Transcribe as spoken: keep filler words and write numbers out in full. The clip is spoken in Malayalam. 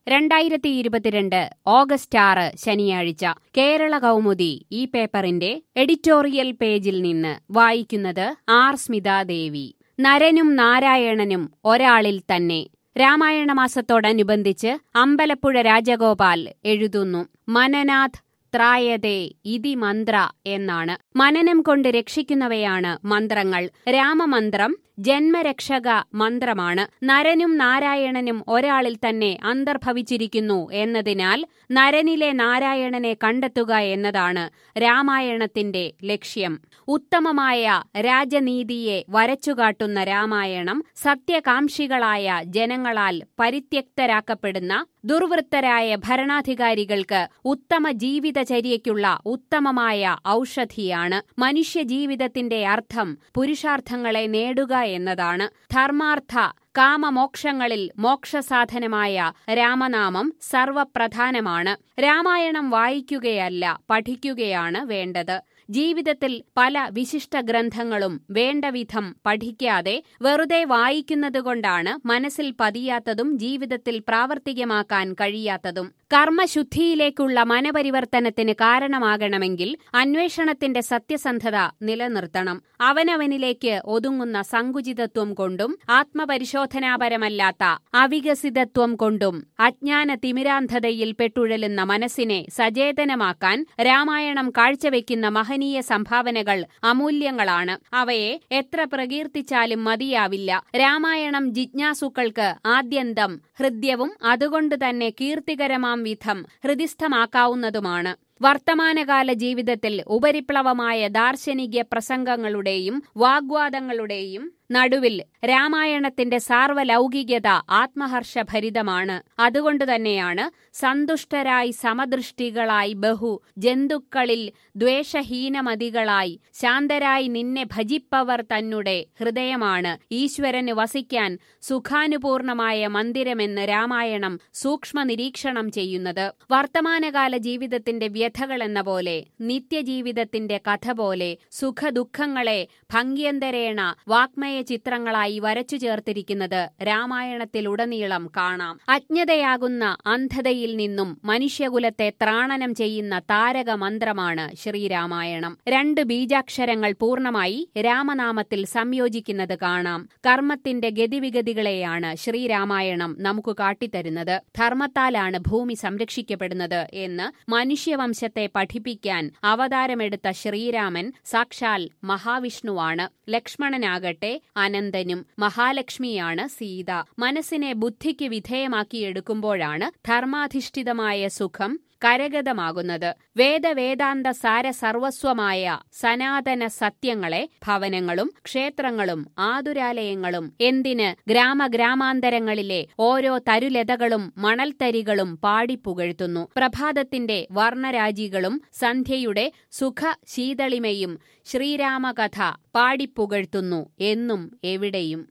രണ്ടായിരത്തി ഇരുപത്തിരണ്ട് ഓഗസ്റ്റ് ആറ് ശനിയാഴ്ച കേരള കൗമുദി ഈ പേപ്പറിന്റെ എഡിറ്റോറിയൽ പേജിൽ നിന്ന് വായിക്കുന്നത് ആർ സ്മിതാദേവി. നരനും നാരായണനും ഒരാളിൽ തന്നെ. രാമായണ മാസത്തോടനുബന്ധിച്ച് അമ്പലപ്പുഴ രാജഗോപാൽ എഴുതുന്നു. മനനാഥ് ത്രായതേ ഇതി മന്ത്ര എന്നാണ്. മനനം കൊണ്ട് രക്ഷിക്കുന്നവയാണ് മന്ത്രങ്ങൾ. രാമമന്ത്രം ജന്മരക്ഷക മന്ത്രമാണ്. നരനും നാരായണനും ഒരാളിൽ തന്നെ അന്തർഭവിച്ചിരിക്കുന്നു എന്നതിനാൽ നരനിലെ നാരായണനെ കണ്ടെത്തുക എന്നതാണ് രാമായണത്തിന്റെ ലക്ഷ്യം. ഉത്തമമായ രാജനീതിയെ വരച്ചുകാട്ടുന്ന രാമായണം സത്യകാംക്ഷികളായ ജനങ്ങളാൽ പരിത്യക്തരാക്കപ്പെടുന്ന ദുർവൃത്തരായ ഭരണാധികാരികൾക്ക് ഉത്തമ ജീവിതചര്യയ്ക്കുള്ള ഉത്തമമായ ഔഷധിയാണ്. മനുഷ്യജീവിതത്തിന്റെ അർത്ഥം പുരുഷാർത്ഥങ്ങളെ നേടുക എന്നതാണ്. ധർമാർത്ഥ കാമമോക്ഷങ്ങളിൽ മോക്ഷസാധനമായ രാമനാമം സർവപ്രധാനമാണ്. രാമായണം വായിക്കുകയല്ല, പഠിക്കുകയാണ് വേണ്ടത്. ജീവിതത്തിൽ പല വിശിഷ്ട ഗ്രന്ഥങ്ങളും വേണ്ടവിധം പഠിക്കാതെ വെറുതെ വായിക്കുന്നതുകൊണ്ടാണ് മനസ്സിൽ പതിയാത്തതും ജീവിതത്തിൽ പ്രാവർത്തികമാക്കാൻ കഴിയാത്തതും. കർമ്മശുദ്ധിയിലേക്കുള്ള മനപരിവർത്തനത്തിന് കാരണമാകണമെങ്കിൽ അന്വേഷണത്തിന്റെ സത്യസന്ധത നിലനിർത്തണം. അവനവനിലേക്ക് ഒതുങ്ങുന്ന സങ്കുചിതത്വം കൊണ്ടും ആത്മപരിശോധനാപരമല്ലാത്ത അവികസിതത്വം കൊണ്ടും അജ്ഞാന തിമിരാന്ധതയിൽ പെട്ടുഴലുന്ന മനസ്സിനെ സചേതനമാക്കാൻ രാമായണം കാഴ്ചവെക്കുന്ന മഹനീയ സംഭാവനകൾ അമൂല്യങ്ങളാണ്. അവയെ എത്ര പ്രകീർത്തിച്ചാലും മതിയാവില്ല. രാമായണം ജിജ്ഞാസുക്കൾക്ക് ആദ്യന്തം ഹൃദ്യവും അതുകൊണ്ട് തന്നെ കീർത്തികരമാം വിധം ഹൃദിസ്ഥമാക്കാവുന്നതുമാണ്. വർത്തമാനകാല ജീവിതത്തിൽ ഉപരിപ്ലവമായ ദാർശനിക പ്രസംഗങ്ങളുടെയും വാഗ്വാദങ്ങളുടെയും നടുവിൽ രാമായണത്തിന്റെ സാർവലൗകികത ആത്മഹർഷഭരിതമാണ്. അതുകൊണ്ടുതന്നെയാണ് സന്തുഷ്ടരായി സമദൃഷ്ടികളായി ബഹു ജന്തുക്കളിൽ ദ്വേഷഹീനമതികളായി ശാന്തരായി നിന്നെ ഭജിപ്പവർ തന്നെ ഹൃദയമാണ് ഈശ്വരന് വസിക്കാൻ സുഖാനുപൂർണമായ മന്ദിരമെന്ന് രാമായണം സൂക്ഷ്മ നിരീക്ഷണം ചെയ്യുന്നത്. വർത്തമാനകാല ജീവിതത്തിന്റെ വ്യഥകളെന്ന പോലെ, നിത്യജീവിതത്തിന്റെ കഥ പോലെ സുഖദുഃഖങ്ങളെ ഭംഗ്യന്തരേണ വാഗ്മയ ചിത്രങ്ങളായി വരച്ചു ചേർത്തിരിക്കുന്നത് രാമായണത്തിലുടനീളം കാണാം. അജ്ഞതയാകുന്ന അന്ധതയിൽ നിന്നും മനുഷ്യകുലത്തെ ത്രാണനം ചെയ്യുന്ന താരക മന്ത്രമാണ് ശ്രീരാമായണം. രണ്ട് ബീജാക്ഷരങ്ങൾ പൂർണ്ണമായി രാമനാമത്തിൽ സംയോജിക്കുന്നത് കാണാം. കർമ്മത്തിന്റെ ഗതിവിഗതികളെയാണ് ശ്രീരാമായണം നമുക്ക് കാട്ടിത്തരുന്നത്. ധർമ്മത്താലാണ് ഭൂമി സംരക്ഷിക്കപ്പെടുന്നത് എന്ന് മനുഷ്യവംശത്തെ പഠിപ്പിക്കാൻ അവതാരമെടുത്ത ശ്രീരാമൻ സാക്ഷാൽ മഹാവിഷ്ണുവാണ്. ലക്ഷ്മണനാകട്ടെ അനന്തനും. മഹാലക്ഷ്മിയാണ് സീത. മനസ്സിനെ ബുദ്ധിക്ക് വിധേയമാക്കിയെടുക്കുമ്പോഴാണ് ധർമാധിഷ്ഠിതമായ സുഖം കരഗതമാകുന്നത്. വേദവേദാന്ത സാര സർവസ്വമായ സനാതന സത്യങ്ങളെ ഭവനങ്ങളും ക്ഷേത്രങ്ങളും ആതുരാലയങ്ങളും എന്തിന് ഗ്രാമഗ്രാമാന്തരങ്ങളിലെ ഓരോ തരുലതകളും മണൽത്തരികളും പാടിപ്പുകഴ്ത്തുന്നു. പ്രഭാതത്തിന്റെ വർണ്ണരാജികളും സന്ധ്യയുടെ സുഖ ശീതളിമയും ശ്രീരാമകഥ പാടിപ്പുകഴ്ത്തുന്നു എന്നും എവിടെയും.